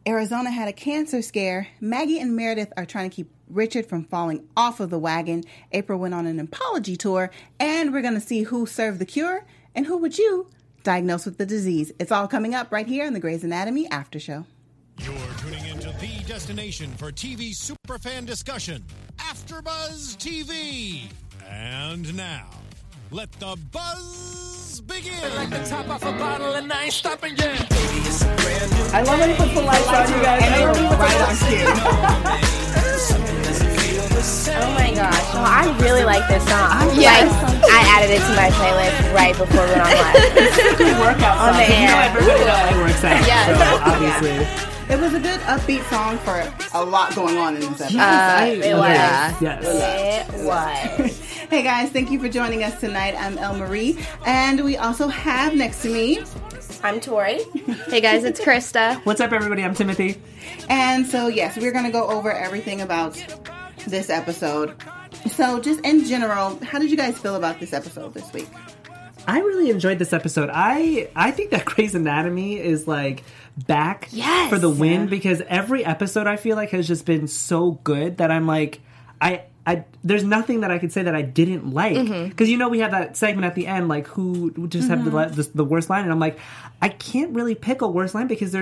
Arizona had a cancer scare. Maggie and Meredith are trying to keep Richard from falling off of the wagon. April went on an apology tour. And we're going to see who served the cure and who would you diagnose with the disease. It's all coming up right here on the Grey's Anatomy After Show. You're tuning into the destination for TV superfan discussion, AfterBuzz TV. And now, let the buzz begin. Like the top off a bottle and I ain't stopping yet. I love when he puts the lights on, you guys. And they were right on cue. Oh my gosh. Well, I really like this song. Yes. Like, I added it to my playlist right before we went on live. It's a good workout song. On the air. You know everybody that works out. Yes. So obviously. It was a good upbeat song for a lot going on in this episode. It was. Yes. It was. Hey guys, thank you for joining us tonight. I'm El Marie, and we also have next to me... I'm Tori. Hey guys, it's Krista. What's up, everybody? I'm Timothy. And so, yes, we're going to go over everything about this episode. So, just in general, how did you guys feel about this episode this week? I really enjoyed this episode. I think that Grey's Anatomy is like back for the win because every episode I feel like has just been so good that I'm like, there's nothing that I could say that I didn't like. Because, you know, we have that segment at the end, like, who just have the worst line. And I'm like, I can't really pick a worst line because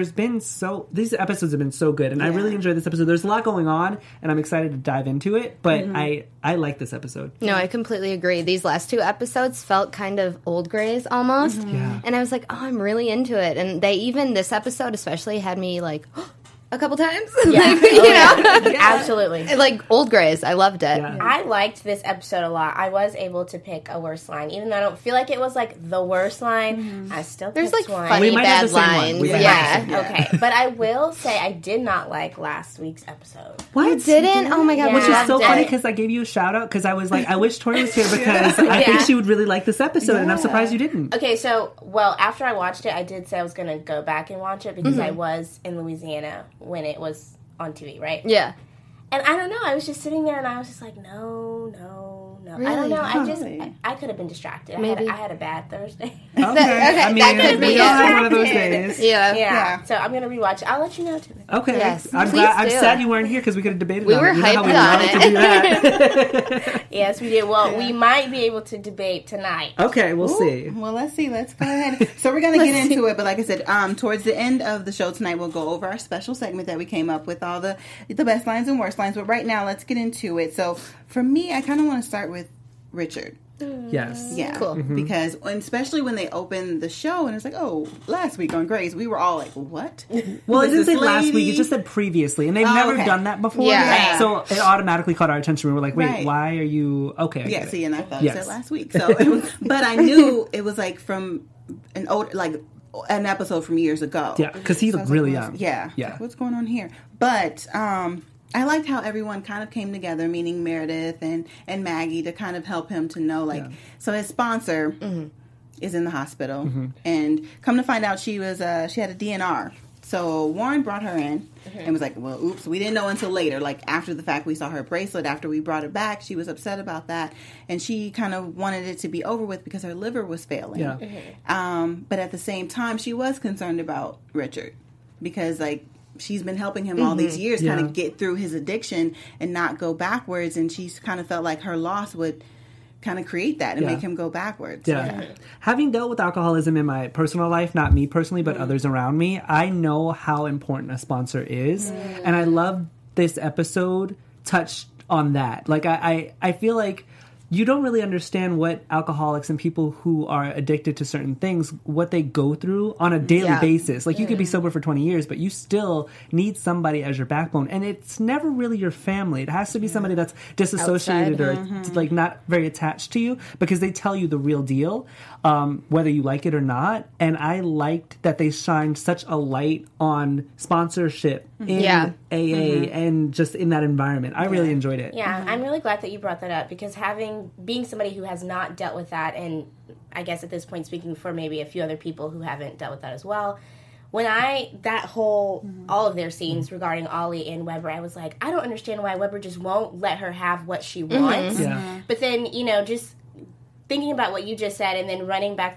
these episodes have been so good. And I really enjoyed this episode. There's a lot going on, and I'm excited to dive into it. But I like this episode. No, I completely agree. These last two episodes felt kind of old Greys almost. Yeah. And I was like, oh, I'm really into it. And this episode especially had me like... a couple times. Yeah. Like, you know? Yeah. Absolutely. Like old Greys. I loved it. Yeah. I liked this episode a lot. I was able to pick a worst line. Even though I don't feel like it was like the worst line, I still There's picked like one. funny We might have bad the same one. lines. We might Yeah. have Okay. But I will say I did not like last week's episode. What? You didn't? Oh my god. Yeah. Which is so loved funny it. because I gave you a shout out because I was like, I wish Tori was here because I think she would really like this episode, and I'm surprised you didn't. Okay, so, well, after I watched it, I did say I was going to go back and watch it because I was in Louisiana when it was on TV, right? Yeah. And I don't know, I was just sitting there and I was just like, no. Really? I don't know, Really? I could have been distracted. Maybe. I had a bad Thursday. Okay. I that could mean, be we all it. have one of those days. Yeah. Yeah. So I'm going to rewatch it. I'll let you know, Timothy. Okay. Yes, I'm please I'm do. sad you weren't here because we could have debated We on were it. You know how we hyped on love to do that. Yes, we did. Well, we might be able to debate tonight. Okay, we'll see. Well, let's see. Let's go ahead. So we're going to get into it. But like I said, towards the end of the show tonight, we'll go over our special segment that we came up with, all the best lines and worst lines. But right now, let's get into it. So for me, I kind of want to start with Richard. Yes. Yeah. Cool. Because especially when they opened the show and it's like, oh, last week on Grey's, we were all like, what? Well, it Who's didn't say this last week. lady? It just said previously. And they've Oh, never okay. done that before. Yeah. So it automatically caught our attention. We were like, wait, Right. why are you... Okay. I Yeah, get it. see, and I thought Yes. it said last week. So, but I knew it was like from an old, like an episode from years ago. Yeah, because he So I looked was like, really what's- young. Yeah. Yeah. Like, what's going on here? But I liked how everyone kind of came together, meaning Meredith and Maggie, to kind of help him to know, like, so his sponsor is in the hospital, and come to find out she had a DNR. So Warren brought her in and was like, well, oops, we didn't know until later. Like, after the fact, we saw her bracelet. After we brought it back, she was upset about that. And she kind of wanted it to be over with because her liver was failing. Yeah. But at the same time, she was concerned about Richard because, like, she's been helping him all these years kind of get through his addiction and not go backwards. And she's kind of felt like her loss would kind of create that and make him go backwards. Yeah. Having dealt with alcoholism in my personal life, not me personally, but others around me, I know how important a sponsor is. And I love this episode touched on that. Like, I feel like you don't really understand what alcoholics and people who are addicted to certain things, what they go through on a daily basis. Like, you could be sober for 20 years, but you still need somebody as your backbone. And it's never really your family. It has to be somebody that's disassociated or like not very attached to you because they tell you the real deal, whether you like it or not. And I liked that they shined such a light on sponsorship in AA and just in that environment. I really enjoyed it. Yeah, I'm really glad that you brought that up because being somebody who has not dealt with that, and I guess at this point speaking for maybe a few other people who haven't dealt with that as well, when all of their scenes regarding Ollie and Weber, I was like, I don't understand why Weber just won't let her have what she wants. Yeah. But then, just thinking about what you just said and then running back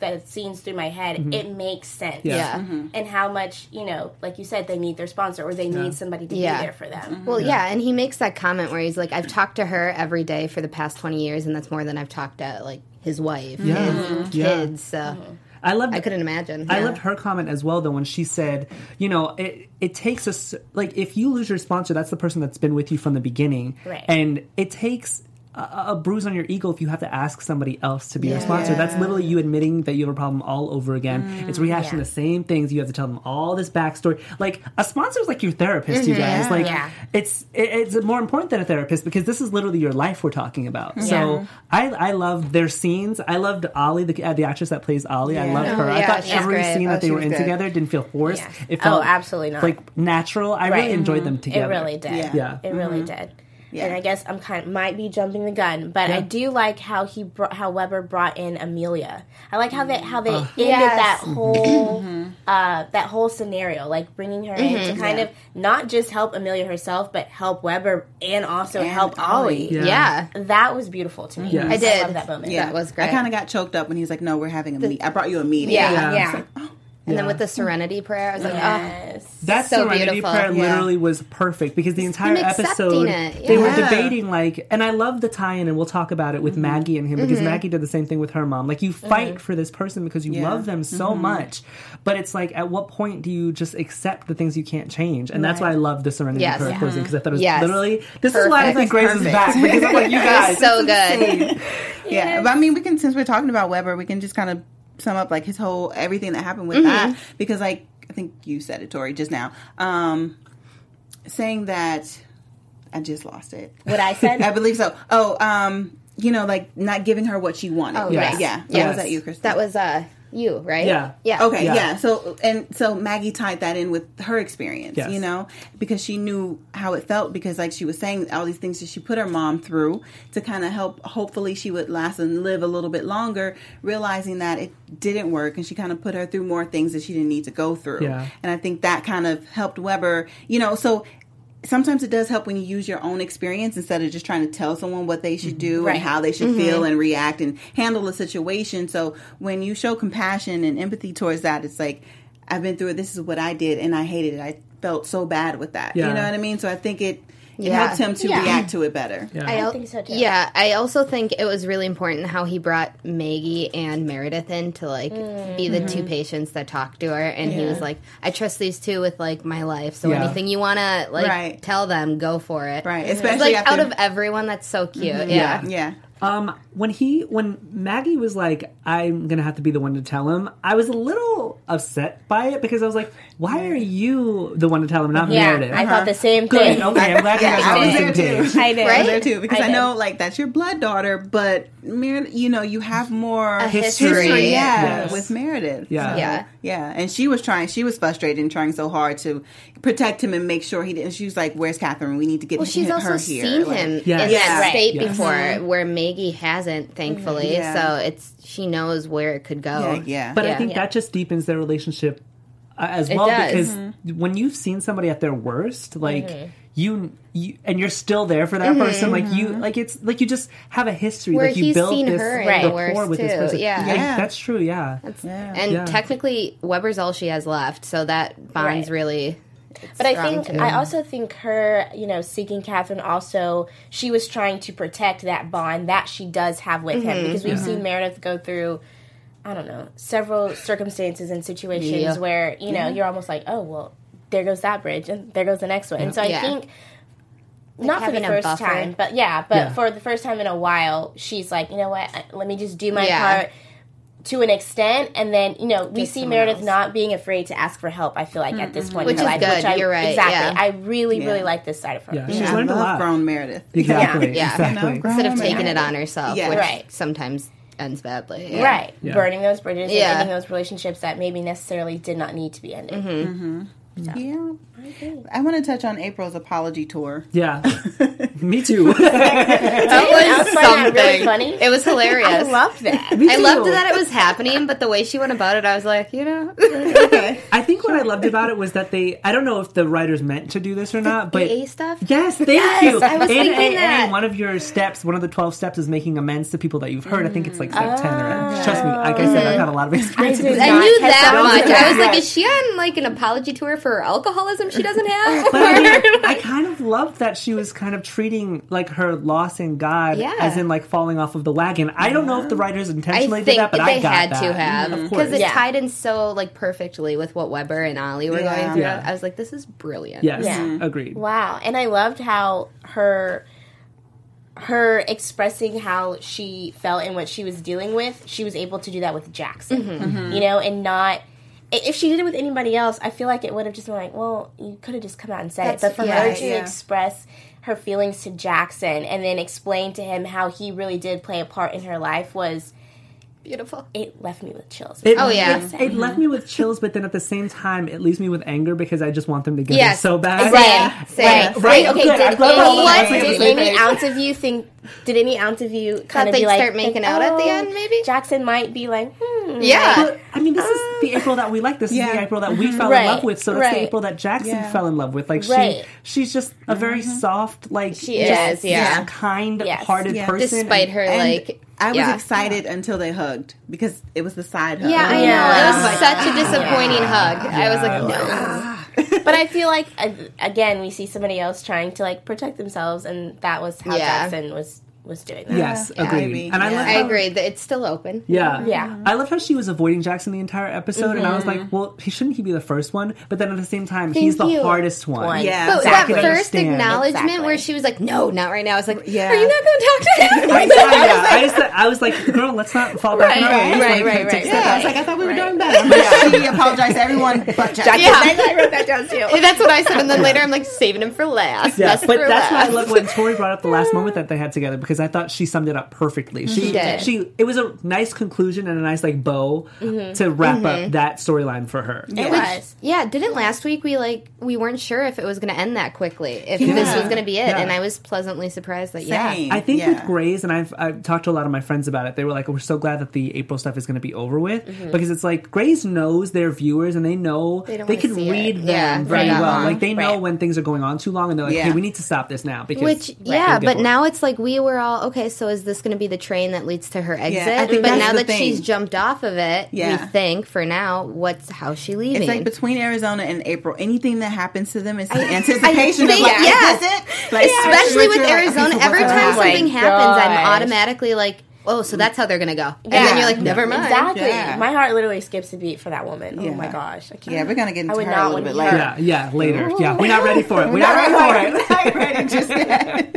the scenes through my head, it makes sense. Yeah. And how much, like you said, they need their sponsor or they need somebody to be there for them. Well, and he makes that comment where he's like, I've talked to her every day for the past 20 years, and that's more than I've talked to, like, his wife, his kids, so... I couldn't imagine. I loved her comment as well, though, when she said, it takes us, like, if you lose your sponsor, that's the person that's been with you from the beginning. Right. And it takes a bruise on your ego if you have to ask somebody else to be your sponsor. That's literally you admitting that you have a problem all over again. It's rehashing the same things. You have to tell them all this backstory. Like, a sponsor is like your therapist, you guys. Like, it's more important than a therapist because this is literally your life we're talking about. So I loved their scenes. I loved Ollie, the actress that plays Ollie. I loved her. I thought every scene that they were in together didn't feel forced. Yeah. It felt absolutely not. like natural. I really enjoyed them together. It really did. Yeah. It really did. Yeah. And I guess I'm might be jumping the gun, but I do like how how Weber brought in Amelia. I like how they ended that whole that whole scenario, like bringing her in to kind of not just help Amelia herself, but help Weber and also help Ollie. Yeah. That was beautiful to me. Yes. I did. I love that moment. Yeah. That was great. I kind of got choked up when he was like, "No, we're having a meeting. I brought you a meeting." Yeah. And then with the Serenity Prayer, I was like, that so Serenity beautiful. Prayer literally was perfect because the entire episode they were debating, like, and I love the tie-in, and we'll talk about it with Maggie and him because Maggie did the same thing with her mom. Like, you fight for this person because you love them so much, but it's like, at what point do you just accept the things you can't change? And that's why I love the Serenity Prayer closing, because I thought it was literally, this is why I think Grace is back, because I'm like, you guys, so good. But I mean, we can, since we're talking about Weber, we can just kind of sum up like his whole everything that happened with that, because like I think you said it, Tori, just now, saying that I just lost it. What I said? I believe so. Like not giving her what she wanted. Oh, yes. Yeah. Was that you, Kristen? That was you, right? Yeah. Okay, yeah. So Maggie tied that in with her experience, because she knew how it felt, because like she was saying, all these things that she put her mom through to kind of help, hopefully she would last and live a little bit longer, realizing that it didn't work, and she kind of put her through more things that she didn't need to go through. Yeah. And I think that kind of helped Weber, so sometimes it does help when you use your own experience instead of just trying to tell someone what they should do and how they should feel and react and handle a situation. So when you show compassion and empathy towards that, it's like, I've been through it. This is what I did, and I hated it. I felt so bad with that. Yeah. You know what I mean? So I think it helped him to react to it better. Yeah. I think so too. Yeah, I also think it was really important how he brought Maggie and Meredith in to like be the two patients that talked to her, and he was like, "I trust these two with like my life, so anything you want to like tell them, go for it." Right, especially like out of everyone, that's so cute. Yeah. When Maggie was like, I'm gonna have to be the one to tell him, I was a little upset by it because I was like, why are you the one to tell him, not Meredith? I thought the same thing. Good. Okay, I'm glad you guys are on the I same was there page. too. I did. I was there too, because I did. know like that's your blood daughter, but Meredith, you have more history. Yes. with Meredith. Yeah. Yeah, and she was frustrated and trying so hard to protect him and make sure he didn't. She was like, "Where's Catherine? We need to get Well, she's her also here." seen Like, him in Yes. that state Yes. before, where Maggie hasn't, thankfully. So she knows where it could go. Yeah. But I think that just deepens their relationship as well, does. because when you've seen somebody at their worst, like you and you're still there for that person, like it's like you just have a history, Where like you he's build seen this her in rapport the worst with this too. person. Yeah. Like, that's true. Yeah. And technically, Weber's all she has left, so that bond's really. But I also think her, seeking Catherine, also, she was trying to protect that bond that she does have with him. Because we've seen Meredith go through, I don't know, several circumstances and situations where, you're almost like, oh, well, there goes that bridge, and there goes the next one. And so I think, not for the first time, but for the first time in a while, she's like, you know what, let me just do my part to an extent, and then we see Meredith not being afraid to ask for help. I feel like at this point, which in her is life, good. You're right. Exactly. Yeah. I really like this side of her. Yeah. She's learned a lot. Grown Meredith. Exactly. Yeah. Exactly. Instead of taking it on herself, Yeah. which Right. sometimes ends badly. Right. Yeah. Burning those bridges and ending those relationships that maybe necessarily did not need to be ended. Yeah. I want to touch on April's apology tour. Yeah. Me too. That was something. Really funny. It was hilarious. I loved that. I loved that it was happening, but the way she went about it, I was like, Okay. I think what I loved about it was that I don't know if the writers meant to do this or not, but AA stuff? Yes, thank you. I was in thinking AA, that. one of your steps, one of the 12 steps is making amends to people that you've hurt. I think it's like step 10 or trust me, like I said, I've had a lot of experience with did this. I not knew catch that on to much. that. I was like, is she on like an apology tour for alcoholism she doesn't have? But I mean, I kind of loved that she was kind of treating like her loss in God Yeah. as in like falling off of the wagon. I don't know if the writers I intentionally think did that, but they I got had that. to have Of course. because it Yeah. tied in so like perfectly with what Weber and Ollie were going through. Yeah. I was like, this is brilliant. Yes, Yeah. agreed. Wow. And I loved how her expressing how she felt and what she was dealing with, she was able to do that with Jackson. You know, and not... If she did it with anybody else, I feel like it would have just been like, well, you could have just come out and said it. But for her to express her feelings to Jackson and then explain to him how he really did play a part in her life was... Beautiful. It left me with chills. It left me with chills, but then at the same time, it leaves me with anger because I just want them together Yes. so bad. Same. Right. Okay, Good. I'm glad did any ounce of you think... Did any ounce of you kind of they'd be like... start making out at the end, maybe? Jackson might be like, Yeah. But, I mean, this is the April that we like. This is the April that we fell in Right. love with. So that's the Right. April that Jackson Yeah. fell in love with. Like Right. she's just a very soft, like She is, yeah. kind-hearted Yes. person. Despite her, And like... I was yeah. excited until they hugged because it was the side hug. Yeah, I know. Yeah. It was such a disappointing hug. I was like, no. But I feel like, again, we see somebody else trying to, like, protect themselves, and that was how Yeah. Jackson was doing that. Yes, agreed. Ivy. And I love I how, agree that it's still open. Yeah. Yeah. I love how she was avoiding Jackson the entire episode, and I was like, well, shouldn't he be the first one? But then at the same time, he's the you. hardest one. Yeah. But Exactly. that first Understand. acknowledgement Exactly. where she was like, no, not right now. I was like, Yeah. are you not going to talk to him? I was like, girl, let's not fall back in our ways. right, Like, right, take right. steps. I was like, I thought we were doing better. But she apologized to everyone but Jackson. Yeah. I wrote that down, too. That's what I said. And then later I'm like, saving him for last. Yeah, Best but for that's why I last. love when Tori brought up the last moment that they had together because I thought she summed it up perfectly. She did. It was a nice conclusion and a nice like bow to wrap up that storyline for her. It was. Yeah, didn't last week we weren't sure if it was going to end that quickly, if this was going to be it, Yeah. and I was pleasantly surprised that Same. I think Yeah. with Grey's, and I've talked to a lot of my friends about it, they were like, we're so glad that the April stuff is going to be over with because it's like Grey's knows their viewers and they know They don't they wanna can see read it. them Yeah, very for that well. long. Like they know Right. when things are going on too long and they're like, Yeah. hey, we need to stop this now because Which, it'll yeah, get but boring. now it's like we were all, okay, so is this going to be the train that leads to her exit? I think But that's now the that thing. she's jumped off of it, we Yeah. think, for now, how's she leaving? It's like between Arizona and April, anything that happens to them is the anticipation of think- like, yeah. is this it? Like, Especially with you're like, Arizona, okay, so every what's time gonna something my happens, I'm gosh. automatically like, oh, so that's how they're going to go. And then you're like, never mind. Exactly. Yeah. My heart literally skips a beat for that woman. Yeah. Oh my gosh. I can't. Yeah, we're gonna get I into would her a not little want bit to later. Yeah, later. Yeah, we're not ready for it. We're not ready for it. Not ready just yet.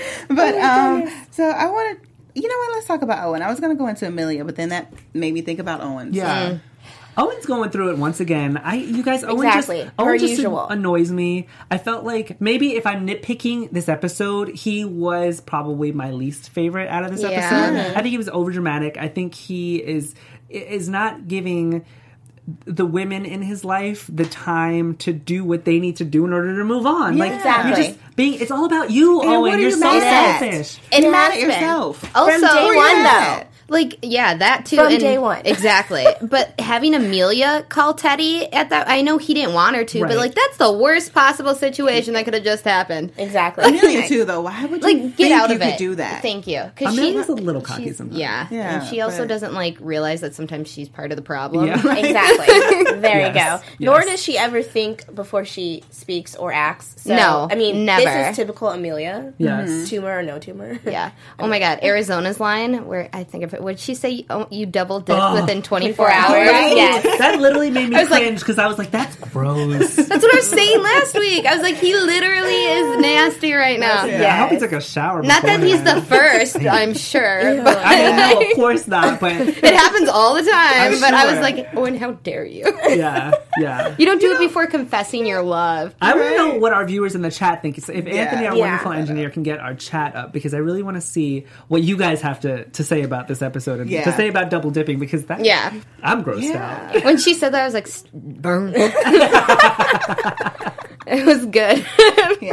But so I wanted, you know what? Let's talk about Owen. I was going to go into Amelia, but then that made me think about Owen. Yeah. Owen's going through it once again. Owen Exactly. just, Per Owen just usual. annoys me. I felt like maybe if I'm nitpicking this episode, he was probably my least favorite out of this Yeah. episode. I think he was overdramatic. I think he is not giving the women in his life the time to do what they need to do in order to move on. Like Exactly. you're just it's all about you, And Owen. what are You're you so mad at? selfish. It You're mad has at been. yourself. Also, From day one, though. Like, yeah, that too. From and- day one. Exactly. But having Amelia call Teddy at that, I know he didn't want her to, Right. but like, that's the worst possible situation that could have just happened. Exactly. Amelia too, though. Why would you Like, think get out you of could it. do that? Thank you. Because Amelia's a little cocky she's- sometimes. Yeah. Yeah, And she also but- doesn't like realize that sometimes she's part of the problem. Yeah. Exactly. There you Yes. go. Nor Yes. does she ever think before she speaks or acts. So, No, I mean, never. this is typical Amelia. Yes. Tumor or no tumor. Yeah. Oh my God. Arizona's line, where I think of it, would she say, oh, you double dipped within 24 24 hours? hours. Yes. That literally made me was like- cringe because I was like, that's gross. That's what I was saying last week. I was like, he literally is nasty right now. Yeah, I hope he took a shower. Not that he's the beforehand. first, I'm sure. But I mean, no, of course not. But it happens all the time. I'm But I was sure. like, Owen, how dare you? yeah. You don't do it before confessing your love. I want to know what our viewers in the chat think. If Anthony, our Yeah. wonderful engineer, can get our chat up, because I really want to see what you guys have to say about this episode and to say about double dipping, because that Yeah. I'm grossed out. When she said that, I was like, burn. It was good. Yeah.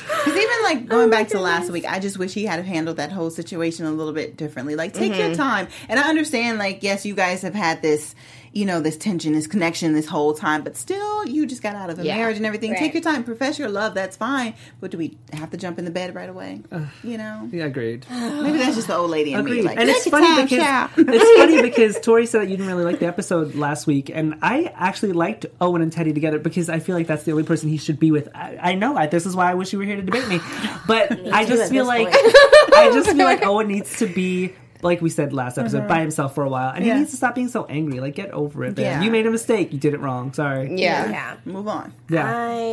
Because even like going back to last week, I just wish he had handled that whole situation a little bit differently. Like, take your time. And I understand, like, yes, you guys have had this, you know, this tension, this connection this whole time, but still, you just got out of a marriage and everything. Right. Take your time, profess your love. That's fine. But do we have to jump in the bed right away? You know, Yeah, agreed. maybe that's just the old lady in me. Agreed. Like, And it's take your funny time, because child. it's funny because Tori said that you didn't really like the episode last week, and I actually liked Owen and Teddy together because I feel like that's the only person he should be with. I know this is why I wish you were here to debate me, but I just feel like Owen needs to be, like we said last episode, by himself for a while, and he needs to stop being so angry. Like, get over it, man. Yeah. You made a mistake. You did it wrong. Sorry. Yeah. Move on. Yeah.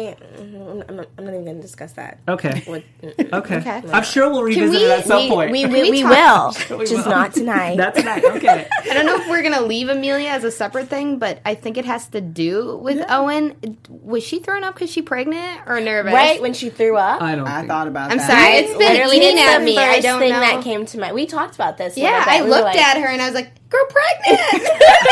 I'm not even going to discuss that. Okay. With, Okay. I'm sure we'll revisit it at some point. We we will. We Just will. not tonight. Not tonight. Okay. I don't know if we're gonna leave Amelia as a separate thing, but I think it has to do with Owen. Was she thrown up because she pregnant or nervous? Right when she threw up. I don't I think. thought about I'm that. sorry. It's been Literally, eating it's at the me. I first don't thing know. that came to mind. We talked about this. a Yeah, little bit. I We were looked like, at her and I was like, "Girl, pregnant,"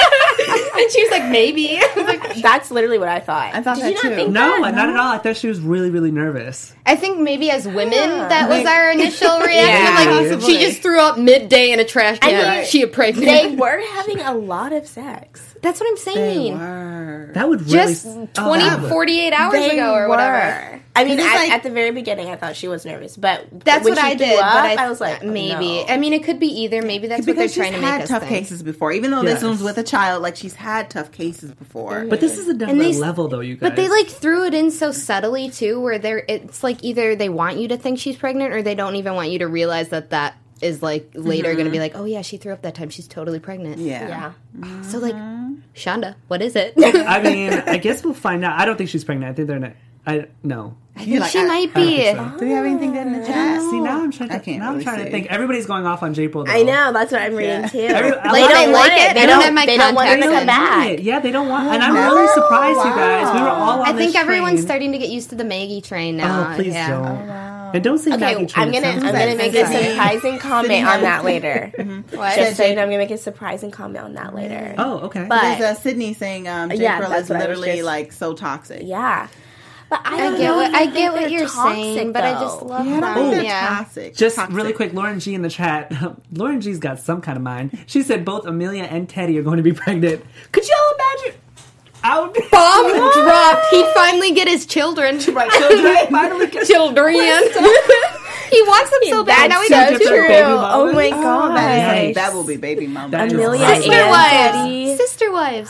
and she was like, "Maybe." I was like, That's literally what I thought. I thought Did that you not too. think No, that? not at all. I thought she was really, really nervous. I think maybe as women, that was our initial reaction. Yeah. Like, Possibly. she just threw up midday in a trash can. mean, She a pregnant. They were having a lot of sex. That's what I'm saying. That would really... Just Oh, 20, that would- 48 hours They ago or whatever. I mean, It's like- at the very beginning, I thought she was nervous, but That's when what she I threw did, up, but I was like, maybe. no. I mean, it could be either. Maybe that's what they're Because she's trying to make had us tough think. cases before. Even though Yes. this one's with a child, like, she's had tough cases before. But this is another And they- level, though, you guys. But they like threw it in so subtly too, where it's like either they want you to think she's pregnant, or they don't even want you to realize that is like later going to be like, oh yeah, she threw up that time. She's totally pregnant. Yeah. So like, Shonda, what is it? I mean, I guess we'll find out. I don't think she's pregnant. I think they're not... No. I think she might I don't be. think so. Do we have anything good in the chat? See, now I'm trying to, I can't now I'm really trying to see. think. Everybody's going off on J-Pro, though. I know, that's what I'm reading too. A They lot don't of want like it. it. They I don't don't have my They don't want her to contacts come back. It. Yeah, they don't want... And I'm really surprised, you guys. We were all on I think this everyone's train. starting to get used to the Maggie train now. Oh, please yeah. don't. And don't say Maggie Okay, train. I'm It gonna sounds bad. make a surprising comment on that later. What? Just so you know, I'm gonna make a surprising comment on that later. Oh, okay. But There's Sydney saying J. Yeah, Pearl that's is what I was literally, just- like, so toxic. yeah, but I I don't get know what if I think get what they're you're toxic, saying, but I just though. love Yeah, I don't that. think they're Yeah. toxic. Just Toxic. really quick, Lauren G in the chat. Lauren G's got some kind of mind. She said both Amelia and Teddy are going to be pregnant. Could y'all imagine? Out Bomb dropped. He'd finally get his children. my children finally get Children. He wants them so bad. Now he That's doesn't. so different true. baby Oh my mamas. god, That will be baby mama. That is Amelia awesome. Sister and wives. Teddy. Sister wives.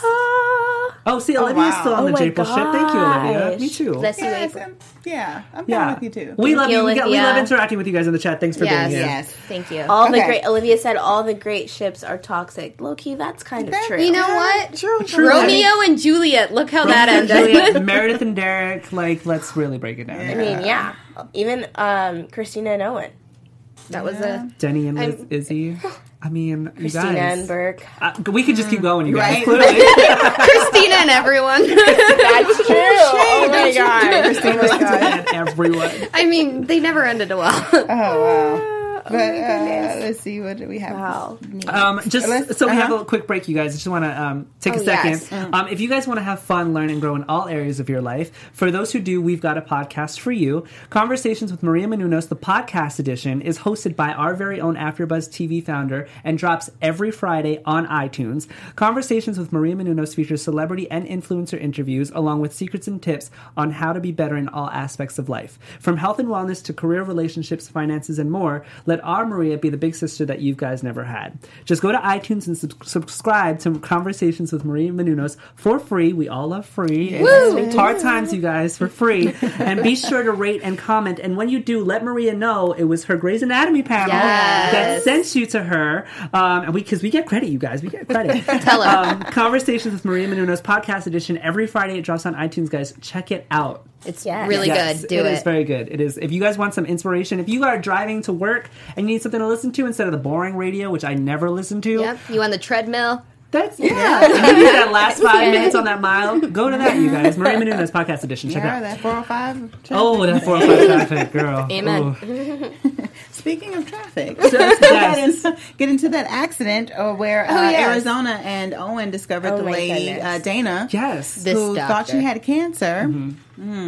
Oh, see, Olivia's wow. still on Oh the my J-Pro ship. Thank you, Olivia. gosh. Me too. Bless you, Yes, April. I'm Yeah, down with you too. We love you, you. We Olivia. love interacting with you guys in the chat. Thanks for Yes. being here. Yes. Thank you. All the Okay. great Olivia said all the great ships are toxic. Low key, that's kind of true. You know what? True. Romeo and Juliet. Look how that Romeo and ended. Juliet, Meredith and Derek. Like, let's really break it down. I mean, yeah. Even Christina and Owen. That was a. Denny and Liz, Izzy. I mean, you Christina guys. and Burke. We could just keep going, you guys. Right. Clearly. Christina and everyone. That's true. Oh my god. And everyone. I mean, they never ended well. Oh wow. But let's see, what do we have? Wow. So we have a quick break, you guys. I just want to take a second. yes. If you guys want to have fun, learn, and grow in all areas of your life, for those who do, we've got a podcast for you. Conversations with Maria Menounos, the podcast edition, is hosted by our very own AfterBuzz TV founder and drops every Friday on iTunes. Conversations with Maria Menounos features celebrity and influencer interviews, along with secrets and tips on how to be better in all aspects of life. From health and wellness to career, relationships, finances, and more, let our Maria be the big sister that you guys never had. Just go to iTunes and subscribe to Conversations with Maria Menounos for free. We all love free. It's hard times, you guys, for free. And be sure to rate and comment. And when you do, let Maria know it was her Grey's Anatomy panel that sent you to her. And because we get credit, you guys. We get credit. Tell her. Conversations with Maria Menounos podcast edition. Every Friday it drops on iTunes, guys. Check it out. It's Yes. really Yes, good. Do it. It is very good. It is. If you guys want some inspiration, if you are driving to work and you need something to listen to instead of the boring radio, which I never listen to, Yep. You on the treadmill? that's you need that last 5 minutes on that mile. Go to that, you guys. Maria Menounos podcast edition. Check Yeah, it out. that 405. Oh, that 405 traffic, girl. Amen. Ooh. Speaking of traffic, Yes. get into that accident where yes. Arizona and Owen discovered Oh the my lady goodness. Dana, Yes. This who thought she doctor. had cancer.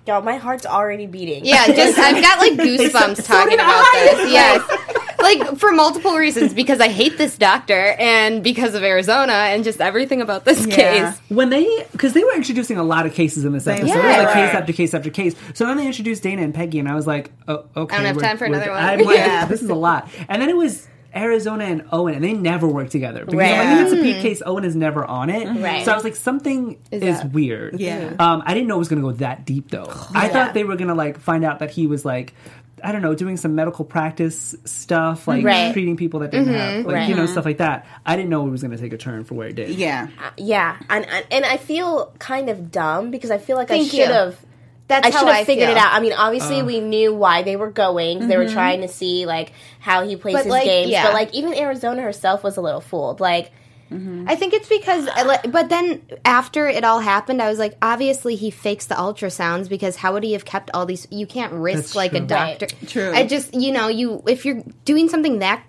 Y'all, my heart's already beating. Yeah, just I've got like goosebumps talking about this. Yes. Like, for multiple reasons, because I hate this doctor, and because of Arizona, and just everything about this case. Because they were introducing a lot of cases in this episode. Yeah, It was like right. case after case after case. So then they introduced Dana and Peggy, and I was like, oh, okay. I don't have time for another one. I'm like, Yeah. this is a lot. And then it was Arizona and Owen, and they never work together. Because Right. I'm like, if it's a Pete case, Owen is never on it. Right. So I was like, something is weird. Yeah. I didn't know it was going to go that deep, though. I thought they were going to, like, find out that he was, like, I don't know, doing some medical practice stuff, like Right. treating people that didn't have, like, Right. you know, stuff like that. I didn't know it was going to take a turn for where it did. Yeah. Yeah, and I feel kind of dumb because I feel like Thank I you. should have. That's I how should I have figured feel. it out. I mean, obviously we knew why they were going. They were trying to see like how he plays But, his like, games. yeah. But like even Arizona herself was a little fooled. Like I think it's because, but then after it all happened, I was like, obviously he fakes the ultrasounds because how would he have kept all these? You can't risk That's like a true. doctor. Right. True. I just, if you're doing something that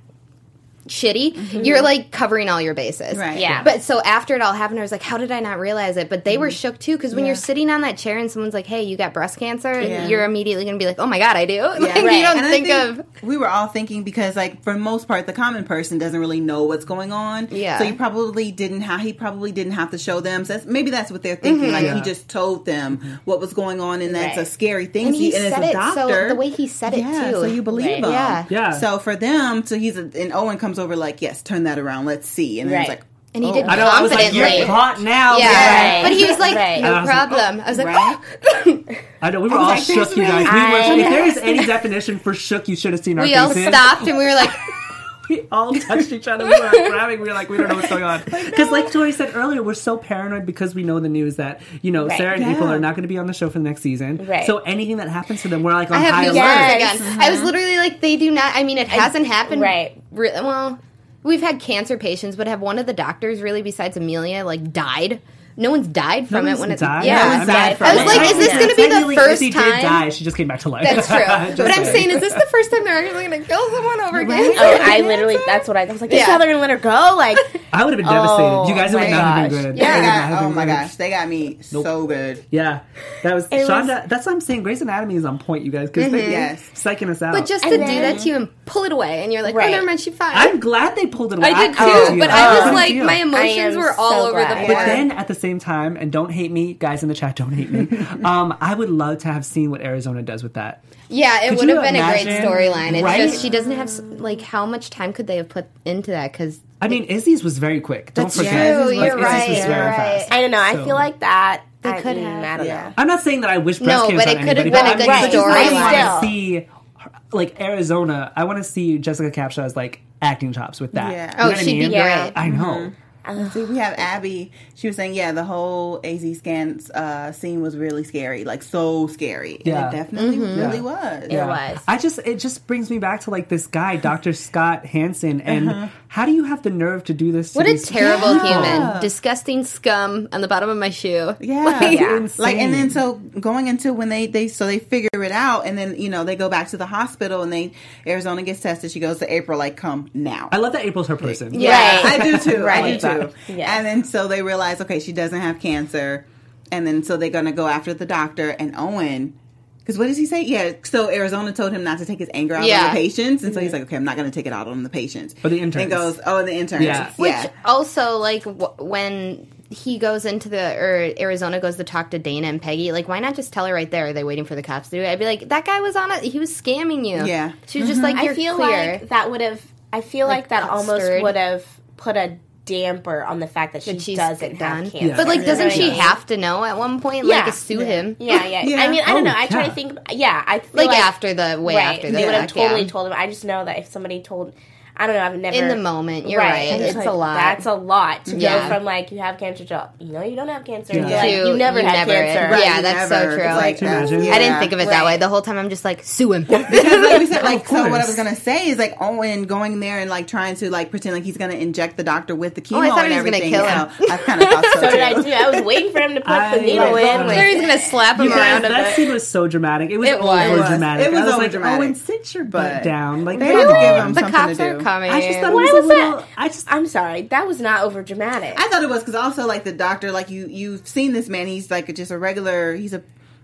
shitty, you're like covering all your bases. Right. Yeah. But so after it all happened, I was like, how did I not realize it? But they were shook too because when Yeah. you're sitting on that chair and someone's like, hey, you got breast cancer, Yeah. you're immediately going to be like, oh my God, I do. Like, Right. you don't And I think of. we were all thinking because like for the most part the common person doesn't really know what's going on. Yeah. So he probably didn't have to show them. So maybe that's what they're thinking. Like Yeah. he just told them what was going on, and that's Right. a scary thing. And he and said as a it doctor, so the way he said it yeah, too. so you believe Right. him. Yeah. Yeah. So for them, and Owen comes over like, yes, turn that around. Let's see. And then it's Right. like, And he oh. did I know, I was like, confidently. you're caught now. Yeah, Right. but he was like, Right. no And I was like, problem. I was like, Right. I know, we were all like, shook, there's you guys. I- If there is any definition for shook, you should have seen our we all faces. stopped and we were like, We all touched each other. We were grabbing. We were like, we don't know what's going on. Because like Tori said earlier, we're so paranoid because we know the news that, you know, Right. Sarah and Yeah. April are not going to be on the show for the next season. Right. So anything that happens to them, we're like on I have high no alert. Yes. again. I was literally like, they do not. I mean, it hasn't happened. right. Well, we've had cancer patients, but have one of the doctors really, besides Amelia, like died? No one's died from No it when one's it. died. Yeah. No one's died from I was it. like, is this going to be the Technically, first Izzy time? did die. She just came back to life. That's true. Just But I'm saying. saying, is this the first time they're actually going to kill someone over again? Oh, I literally, that's what I was like, this is Yeah. how they're going to let her go? Like, I would have been devastated. You guys Oh would my not have been gosh. good. Yeah, You they would not got, have oh been my good. gosh, they got me so good. Yeah, that was It Shonda. was- That's what I'm saying. Grey's Anatomy is on point, you guys, because they're Yes. psyching us out. But just And to do then- that to you and pull it away, and you're like, Right. oh, never mind, she's fine. I'm glad they pulled it away. I did couldn't too, deal. but I was couldn't like, deal. my emotions am were all so over the glad. board. But Yeah. then at the same time, and don't hate me, guys in the chat, don't hate me. I would love to have seen what Arizona does with that. Yeah, it Could would you have been a great imagine? storyline. It's Right? just she doesn't have like how much time could they have put into that? Because I mean, Izzy's was very quick. Don't That's forget. true, Like, you're Izzy's right, was you're very right. fast. I don't know. I So- feel like that. They could have. I don't Yeah. know. I'm not saying that I wish breast No, cancer but on it could have anybody, been but a good I just storyline. want Still. to see, like, Arizona. I want to see Jessica Capshaw's, like, acting chops with that. Yeah. You Oh, know what I she'd be mean? great. I know. See, we have Abby. She was saying, yeah, the whole AZ scans scene was really scary, like so scary. Yeah. And it definitely really Yeah. was. It was. It just brings me back to like this guy, Dr. Scott Hansen, and how do you have the nerve to do this? To what a these terrible people? human, disgusting scum on the bottom of my shoe. Yeah, Like, Like, and then so going into when they figure it out, and then they go back to the hospital, and Arizona gets tested. She goes to April, like, come now. I love that April's her person. Yeah, Right. I do too. Right. I do too. Yeah. And then so they realize, okay, she doesn't have cancer, and then so they're gonna go after the doctor and Owen. Because what does he say? Yeah, so Arizona told him not to take his anger out on Yeah. the patients, and so he's like, okay, I'm not going to take it out on the patients. Or the interns. And goes, and the interns. Yeah. Which also, like, when he goes into Arizona goes to talk to Dana and Peggy, like, why not just tell her right there? Are they waiting for the cops to do it? I'd be like, that guy was on it. He was scamming you. Yeah. She was just like, you're I feel clear. like that would have. I feel like that almost stirred. would have put a damper on the fact that she she's doesn't done. have cancer. Yeah. But, like, You know doesn't what I she mean? have to know at one point? Yeah. Like, sue him? Yeah, yeah. Yeah. I mean, I don't know. I try yeah. to think. Yeah, I feel Like, after the, way right. after the They would have fact, totally yeah. told him. I just know that if somebody told, I don't know. I've never In the moment, you're right. And It's like, a lot. That's a lot to Yeah. go from like you have cancer to you don't have cancer. Yeah. You're like, To you never you had never- cancer. Right. Yeah, you that's so never. true. It's like, Can you imagine? yeah. I didn't think of it that Right. way. The whole time I'm just like, sue him. Because like we said, like, Of so what I course. was gonna say is like Owen going there and like trying to like pretend like he's gonna inject the doctor with the chemo I thought and he was gonna everything. kill you him. know. I kind of thought so, So too. did I too. I was waiting for him to put I the needle like in. that. Like, He's gonna slap him You guys, around a that bit. scene was so dramatic. It was It was. over dramatic. It was I was like, overdramatic. Owen, sit your butt But down. Like, they come had to give on. him The something cops to are do. coming. I just thought Why it was was a little. that? I just. I'm sorry, that was not over dramatic. I thought it was because also like the doctor, like you've seen this man. He's like just a regular. He's a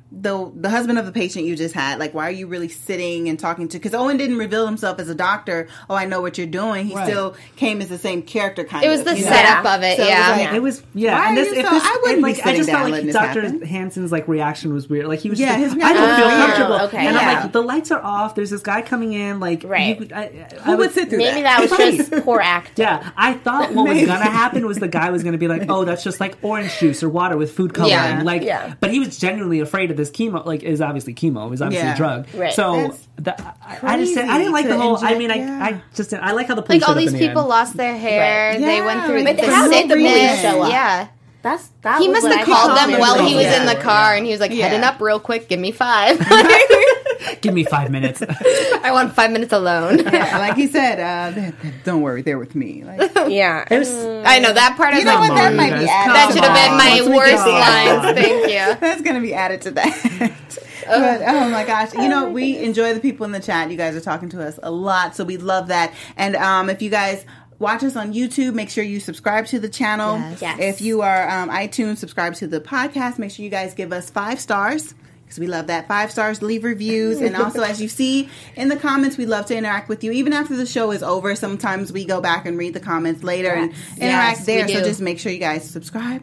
the husband of the patient you just had, like, why are you really sitting and talking to? Because Owen didn't reveal himself as a doctor. Oh, I know what you're doing. He still came as the same character, kind of. It was the setup of it, so it was why and this, I wouldn't be sitting I just down felt letting like this Dr. happen. Hansen's like reaction was weird. Like he was, his I don't feel comfortable. Okay. And I'm like, the lights are off. There's this guy coming in. Like, who would sit through Maybe that? that was just poor acting. Yeah, I thought what was gonna happen was the guy was gonna be like, "Oh, that's just like orange juice or water with food coloring." But he was genuinely afraid of this chemo. Like, is obviously chemo. It was obviously a drug. Right. So I didn't like the whole. I mean, I just didn't. I like how the police like all these people lost their hair. Right. They went through But the how did the police sickness. show up? Yeah. That He was must what have I called thought them while he was Yeah. in the car, and he was like, heading up real quick, give me 5. Give me 5 minutes. I want 5 minutes alone. Yeah, like he said, don't worry, they're with me. Like, Yeah. I know, that part I was know like, what, that might be added. that should have been my Once we worst get on. lines. Thank you. that's going to be added to that. But oh my gosh, we enjoy the people in the chat. You guys are talking to us a lot, so we love that. And if you guys watch us on YouTube, make sure you subscribe to the channel. Yes. If you are iTunes, subscribe to the podcast. Make sure you guys give us 5 stars. Because we love that. 5 stars, leave reviews. And also, as you see in the comments, we love to interact with you. Even after the show is over, sometimes we go back and read the comments later and interact there. So just make sure you guys subscribe.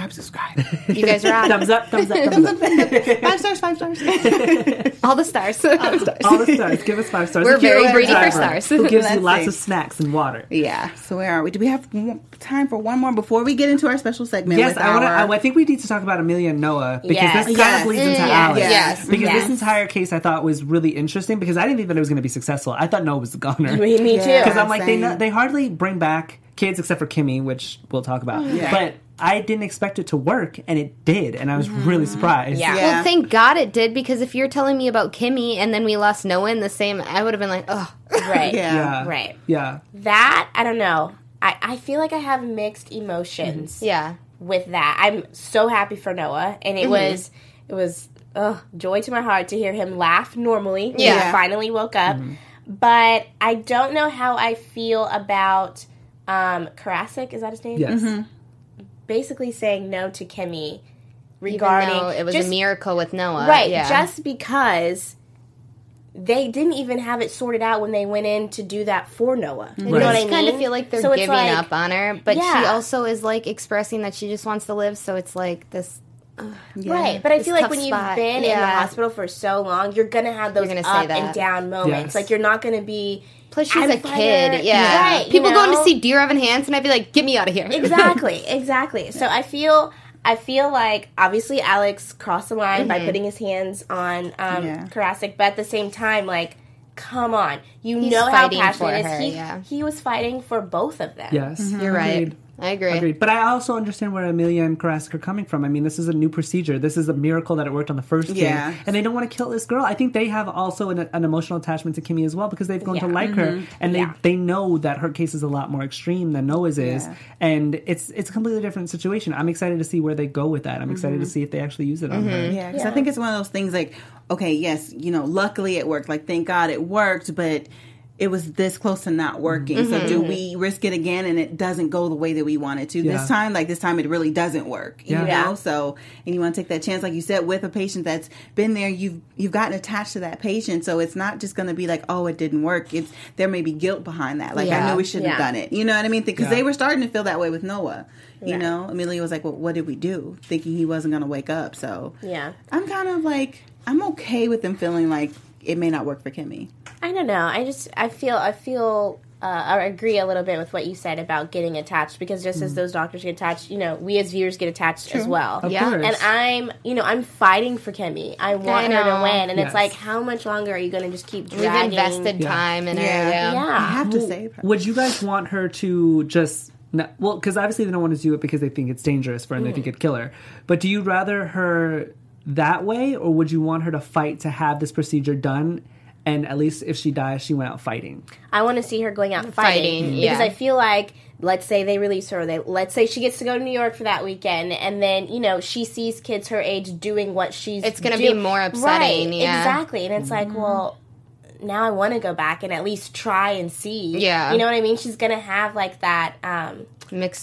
You guys are out. Thumbs up, thumbs up, thumbs up. 5 stars, 5 stars. All the stars. All the stars. Give us 5 stars. We're very Akira greedy for Driver, stars. Who gives you Let's lots see. of snacks and water. Yeah. So where are we? Do we have time for one more before we get into our special segment? Yes, with I think we need to talk about Amelia and Noah because Yes. this kind of bleeds into Alex. Yes. Because Yes. this entire case I thought was really interesting because I didn't think that it was going to be successful. I thought Noah was the goner. Me too. Because I'm like, same. they hardly bring back kids except for Kimmy, which we'll talk about. Yeah. But I didn't expect it to work, and it did, and I was really surprised. Yeah. Yeah. Well, thank God it did, because if you're telling me about Kimmy and then we lost Noah in the same, I would have been like, oh. Right. Yeah. Right. Yeah. That, I don't know. I feel like I have mixed emotions Yeah. with that. I'm so happy for Noah, and it was joy to my heart to hear him laugh normally when Yeah. he finally woke up. But I don't know how I feel about Karasik, is that his name? Yes. Basically saying no to Kimmy Even regarding though it was just- a miracle with Noah. right, Yeah. just because they didn't even have it sorted out when they went in to do that for Noah. You know Right. what I I mean? kind of feel like they're So it's giving like- up on her, but she Yeah. also is like expressing that she just wants to live, so it's like this. Right, but I This feel like tough when spot. you've been in the Yeah. hospital for so long, you're gonna have those You're up gonna say and that. down moments. Yes. Like you're not gonna be. Plus, she's I'm a fired. kid. Yeah. Right, People you going to know? see Dear Evan Hansen, I'd be like, get me out of here. Exactly. So I feel like obviously Alex crossed the line by putting his hands on Karasik, but at the same time, like, come on, He's know how fighting passionate for it her, is. yeah. He was fighting for both of them. Yes. You're right. Agreed. I agree. Agreed. But I also understand where Amelia and Karasik are coming from. I mean, this is a new procedure. This is a miracle that it worked on the first Yeah. game. And they don't want to kill this girl. I think they have also an emotional attachment to Kimmy as well because they've grown to like her. And they know that her case is a lot more extreme than Noah's is. And it's a completely different situation. I'm excited to see where they go with that. I'm excited to see if they actually use it on her. Yeah, because I think it's one of those things like, okay, yes, luckily it worked. Like, thank God it worked, but it was this close to not working. So do we risk it again and it doesn't go the way that we want it to this time? Like, this time it really doesn't work, you know? So, and you want to take that chance, like you said, with a patient that's been there, you've gotten attached to that patient. So it's not just going to be like, oh, it didn't work. There may be guilt behind that. Like, I knew we shouldn't have done it. You know what I mean? Because they were starting to feel that way with Noah. You know, Amelia was like, well, what did we do? Thinking he wasn't going to wake up. So Yeah. I'm kind of like, I'm okay with them feeling like it may not work for Kimmy. I don't know. I feel. I agree a little bit with what you said about getting attached, because just as those doctors get attached, we as viewers get attached as well. Of Yeah. course. And I'm fighting for Kimmy. I want her to know. win, and Yes. it's like, how much longer are you going to just keep We've dragging? invested time in her. Yeah. Yeah. I have to save her. Would you guys want her to just... well, because obviously they don't want to do it because they think it's dangerous for her and they think it'd kill her. But do you rather her that way, or would you want her to fight to have this procedure done, and at least if she dies, she went out fighting? I want to see her going out fighting, Fighting, because yeah. I feel like, let's say they release her, let's say she gets to go to New York for that weekend, and then she sees kids her age doing what she's It's gonna be more upsetting, right, yeah. exactly. And it's like, well, now I want to go back and at least try and see. Yeah. You know what I mean? She's gonna have like that Mixed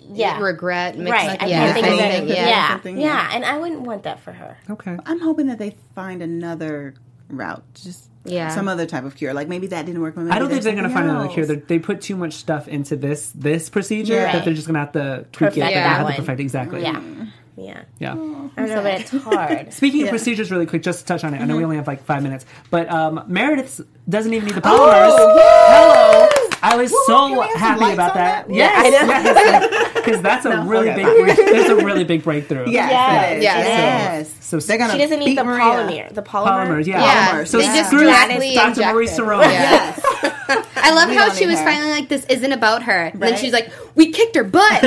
regret mixed. Right. I Yeah, can't think of anything. anything. Yeah. Something, Yeah, and I wouldn't want that for her. Okay. I'm hoping that they find another route, just some other type of cure. Like maybe that didn't work. Maybe I don't think they're going to find another cure. else. They put too much stuff into this procedure Right. that they're just going to have to tweak Perfect it. They're that gonna have one. to perfect exactly. Yeah. Yeah. I don't know, but it's hard. Speaking of procedures, really quick, just to touch on it. I know we only have like 5 minutes, but Meredith doesn't even need the polymers. Hello. I was so can we have some happy lights about on that. that? Yes, because that's a really big. There's a really big breakthrough. Yes, it is. Yes. Yes. So They're gonna She doesn't need beat the Maria. polymer. The polymer? polymers, yeah. Yeah, Polymers. So they just screw directly Dr. inject Maurice it. Cerrone. Yes. I love We how don't she need was her. finally like, this isn't about her. And then Right. she's like, we kicked her butt.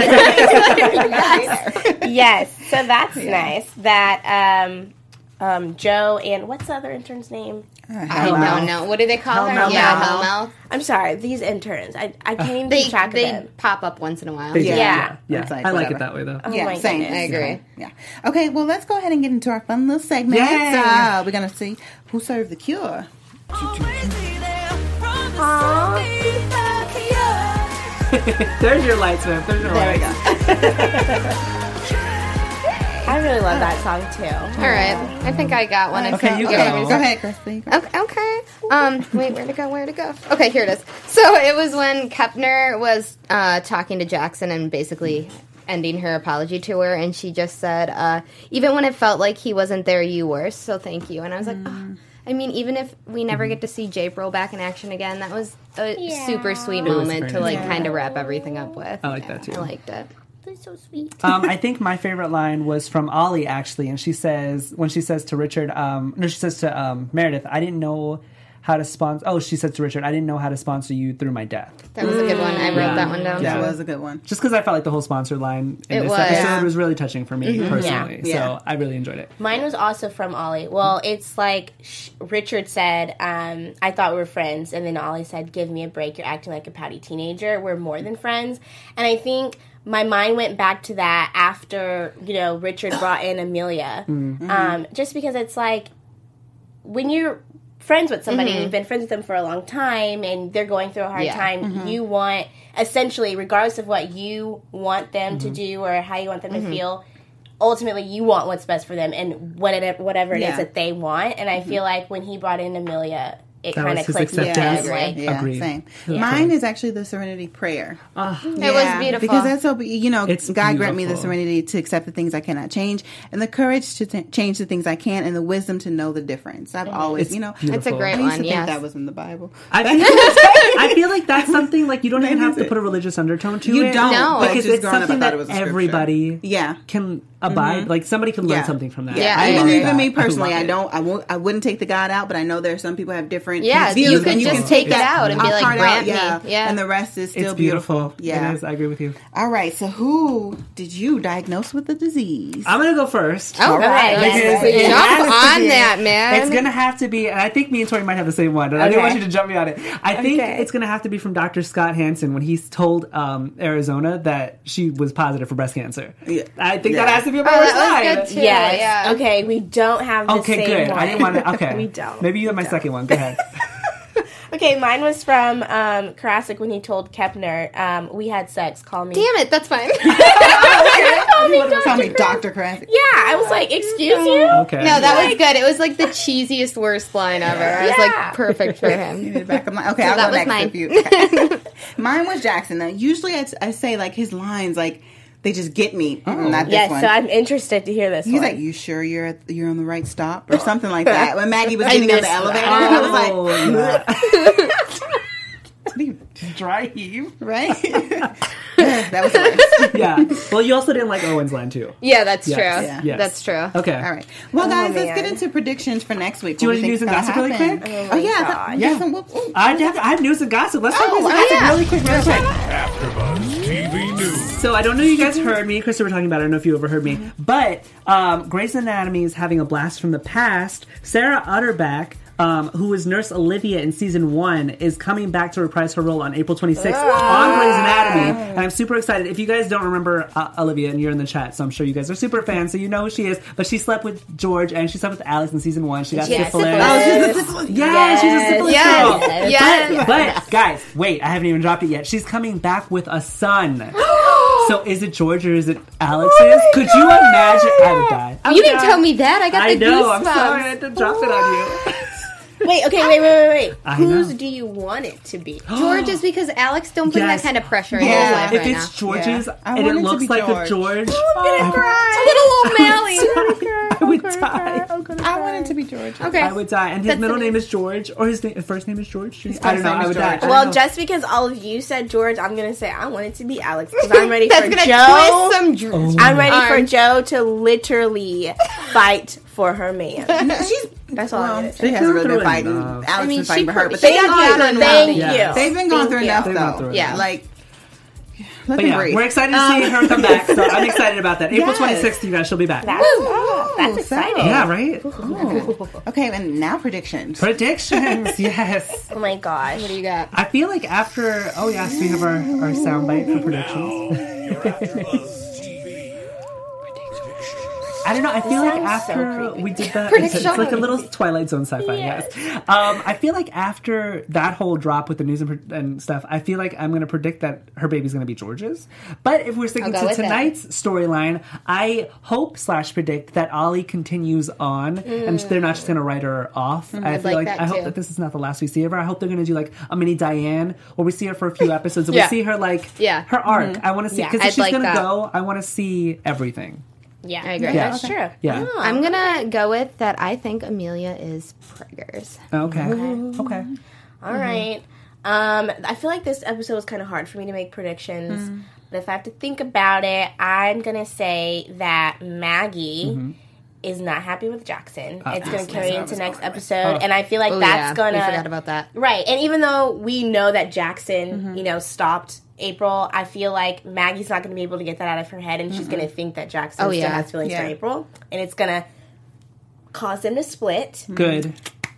Yes. So that's nice. That Joe and what's the other intern's name? I don't know. What do they call her? Hellmouth. Yeah, Hellmouth. I'm sorry, these interns. I can't even They keep track of they them. pop up once in a while. They do, Yeah. yeah. It's like I like whatever. it that way though. Oh Yeah, my same. goodness. I agree. Yeah. Okay, well, let's go ahead and get into our fun little segment. Yay. We're going to see who served the cure. There's your lights, man. There's your There we lights. go. I really love that song too. All right. I think I got one. Okay, you Okay, go. go ahead, Christy. Okay. Wait, where to go? Okay, here it is. So it was when Kepner was talking to Jackson and basically ending her apology to her, and she just said, even when it felt like he wasn't there, you were, so thank you. And I was like, oh. I mean, even if we never get to see J-Bro back in action again, that was a super sweet was moment to very like nice. kind of wrap everything up with. I like that too. I liked it. They're so sweet. I think my favorite line was from Ollie actually, and she says to Richard, she says to Meredith, I didn't know how to sponsor. Oh, she said to Richard, I didn't know how to sponsor you through my death. That was a good one. I wrote that one down. Yeah. That was a good one. Just because I felt like the whole sponsor line in It this was. episode was really touching for me personally. Yeah. So I really enjoyed it. Mine was also from Ollie. Well, it's like Richard said, I thought we were friends. And then Ollie said, give me a break. You're acting like a pouty teenager. We're more than friends. And I think my mind went back to that after, Richard brought in Amelia. Just because it's like, when you're friends with somebody, you've been friends with them for a long time, and they're going through a hard time, you want, essentially, regardless of what you want them to do or how you want them to feel, ultimately you want what's best for them and whatever it is that they want. And I feel like when he brought in Amelia, it That kind was of his clicked in acceptance. a way. Yeah, Agreed. same. Yeah. Mine is actually the Serenity Prayer. It was beautiful. Because that's so, It's God grant me the beautiful. serenity to accept the things I cannot change, and the courage to change the things I can, and the wisdom to know the difference. I've always, it's a beautiful. great I used to one. think Yes. that was in the Bible. I feel like that's something like you don't even have to put a religious undertone to You it. don't. No. but because just it's growing up, I something thought that it was a scripture. everybody Yeah. can abide. Like somebody can learn Yeah. something from that. Yeah, I I love agree. Even that. me personally, love it. I wouldn't take the God out, but I know there are some people who have different Yeah, views. you can and just take it that out and be like, part grant me. yeah. Yeah. And the rest is still It's beautiful. Yeah. It is. I agree with you. All right, so who did you diagnose with the disease? I'm gonna go first. All right. Because Let's it jump has to on be- that, man. It's gonna have to be, and I think me and Tori might have the same one. And I didn't want you to jump me on it. I think Okay. it's gonna have to be from Dr. Scott Hansen when he's told Arizona that she was positive for breast cancer. Yeah. I think Yeah. that has to be a Oh, first that line. was good too. Yes. Yeah. Okay, we don't have the Okay, same good. one. I didn't want to. Okay, We don't. Maybe you have my second one. Go ahead. Okay, mine was from Karasik when he told Kepner, we had sex, call me. Damn it, that's fine. Call me Dr. Krasik. Yeah, I was like, excuse you? Okay. No, that was good. It was like the cheesiest, worst line ever. I was Yeah. like, perfect for him. Back of my, okay, So I'll that go was next mine. if you. Okay. Mine was Jackson. Now, usually I say like his lines like they just get me. Not this Yes, one. so I'm interested to hear this He's one. like, "You sure you're on the right stop or something like that?" When Maggie was getting out the elevator, I was like, Oh, yeah. Dry heave. "Right." That was the worst. Yeah. Well, you also didn't like Owen's line too. Yeah, that's Yes. true. Yeah. Yes. That's true. Okay. All right. Well, guys, let's man. get into predictions for next week. Do you What want to we use some think's gossip gonna really happen. quick? Yeah. Yeah. I have news and gossip. Let's talk about yeah. really quick. AfterBuzz TV News. So I don't know if you guys heard me. Krista were talking about it. I don't know if you overheard me. But Grey's Anatomy is having a blast from the past. Sarah Utterback, who was Nurse Olivia in season 1, is coming back to reprise her role on April 26th on Grey's Anatomy. And I'm super excited. If you guys don't remember Olivia, and you're in the chat, so I'm sure you guys are super fans, so you know who she is. But she slept with George and she slept with Alex in season 1. She got syphilis. Yeah, she's a syphilis girl. Yes. But guys, wait, I haven't even dropped it yet. She's coming back with a son. So is it George or is it Alex's? Could you imagine? I would die. You didn't tell me that. I got the goosebumps. I'm sorry. I had to drop it on you. Wait. I Whose know. do you want it to be? George is because Alex don't bring Yes. that kind of pressure in his Yeah. life If right it's George's Yeah. I and want it it to looks be like a George. George, now. I would die. I want it to be George. Okay. I would die. And his That's middle the name is George, or his first name is George. His I don't first know. name I is would die. George. I Well, don't know. just because all of you said George, I'm gonna say I want it to be Alex because I'm ready That's for gonna Joe. twist some dreams. I'm ready for Arms. Joe to literally fight for her man. No, she's. That's all I'm Well, gonna say. she hasn't really been Through fighting. enough. Alex mean, been fighting she for her, put- but she they've got gone you through on enough. Thank Yeah. you. They've been going through enough, They've gone though. through enough. Yeah. Like, let But them yeah, breathe. we're excited to see her come back. So I'm excited about that. April Yes. 26th, you guys, she'll be back. That's exciting. Yeah, right? Okay, and now predictions. Predictions, yes. Oh my gosh. What do you got? I feel like after, oh yes, we have our soundbite for predictions. I don't know. I feel like sounds so after creepy. we did that, Predictions. it's like a little Twilight Zone sci-fi. Yes. I feel like after that whole drop with the news and stuff, I feel like I'm going to predict that her baby's going to be George's. But if we're sticking I'll go to with that. tonight's storyline, I hope / predict that Ollie continues on, and they're not just going to write her off. I I'd feel like like that I hope too. that this is not the last we see of her. I hope they're going to do like a mini Diane, where we see her for a few episodes, and Yeah. we see her like Yeah. her arc. I want to see Yeah. because if I'd she's like going to that. go, I want to see everything. Yeah, I agree. That's Yeah. true. Yeah. I'm gonna go with that. I think Amelia is preggers. Okay. Okay. All right. I feel like this episode was kind of hard for me to make predictions. But if I have to think about it, I'm going to say that Maggie is not happy with Jackson. It's going to carry into next episode. And I feel like that's going We to... forgot about that. Right. And even though we know that Jackson, you know, stopped April, I feel like Maggie's not going to be able to get that out of her head, and she's going to think that Jackson Oh, still yeah. has feelings for Yeah. April. And it's going to cause them to split. Good.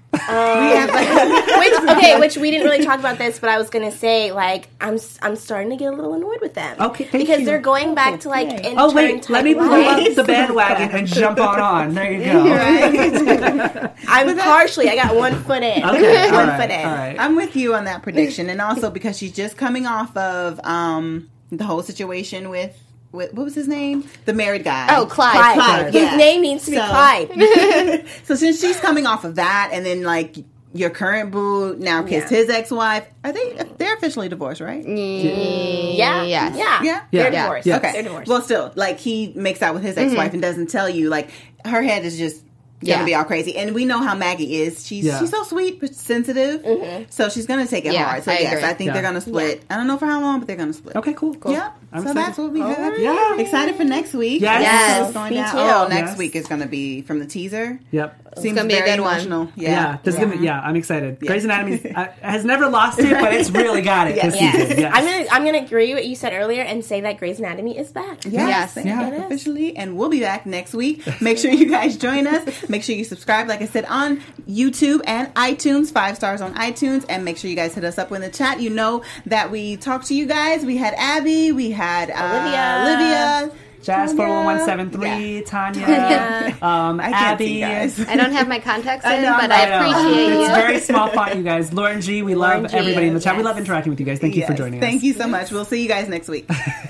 Which we didn't really talk about this, but I was gonna say, like, I'm starting to get a little annoyed with them. Okay, thank because you. they're going back to like intern Oh wait, type let me pull life. up the bandwagon and jump on. There you go. I'm partially. I got one foot in. Okay, one all foot right, in. all right. I'm with you on that prediction, and also because she's just coming off of the whole situation with what was his name, the married guy. Oh, Clyde. Clyde, His yeah. name needs to be So- Clyde. So since she's coming off of that, and then like your current boo now kissed his ex-wife, they're officially divorced, right? Yeah, Yes. yeah, Yeah. They're Yeah. divorced. Yeah. They're Okay. divorced. Well, still, like he makes out with his ex-wife and doesn't tell you. Like her head is just gonna Yeah. be all crazy, and we know how Maggie is. She's so sweet but sensitive, so she's gonna take it Yeah, hard. So I yes, agree. I think Yeah. they're gonna split. I don't know for how long, but they're gonna split. Okay, cool. Yeah. I'm So excited. that's what we have. Yeah. Excited for next week. Yes. Yes, What's going me down. too. Oh, next Yes. week is gonna be from the teaser. Yep. Seems gonna be a very good one. emotional. Yeah, this is gonna. Yeah, I'm excited. Grey's Anatomy has never lost it, but it's really got it this Yes. season. Yes. I'm gonna agree with what you said earlier and say that Grey's Anatomy is back. Yes, Yes. officially, and we'll be back next week. Make sure you guys join us. Make sure you subscribe, like I said, on YouTube and iTunes. 5 stars on iTunes, and make sure you guys hit us up in the chat. You know that we talked to you guys. We had Abby, we had Olivia. Jazz Tanya. 41173, Tanya, I can't Abby. see, guys. I don't have my contacts in, know, but I I know. appreciate It's you. very small font, you guys. Lauren G, we love G, everybody in the chat. We yes. love interacting with you guys. Thank you for Yes, joining us. Thank you so much. We'll see you guys next week.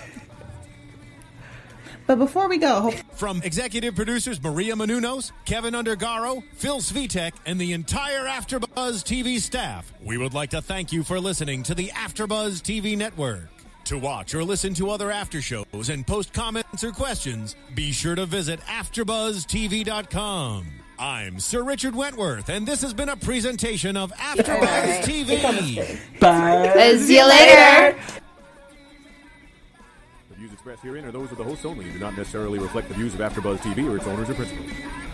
But before we go, From executive producers Maria Menounos, Kevin Undergaro, Phil Svitek, and the entire AfterBuzz TV staff, we would like to thank you for listening to the AfterBuzz TV network. To watch or listen to other after shows and post comments or questions, be sure to visit AfterBuzzTV.com. I'm Sir Richard Wentworth, and this has been a presentation of AfterBuzz TV. Bye. See you later. The views expressed herein are those of the hosts only and do not necessarily reflect the views of AfterBuzz TV or its owners or principals.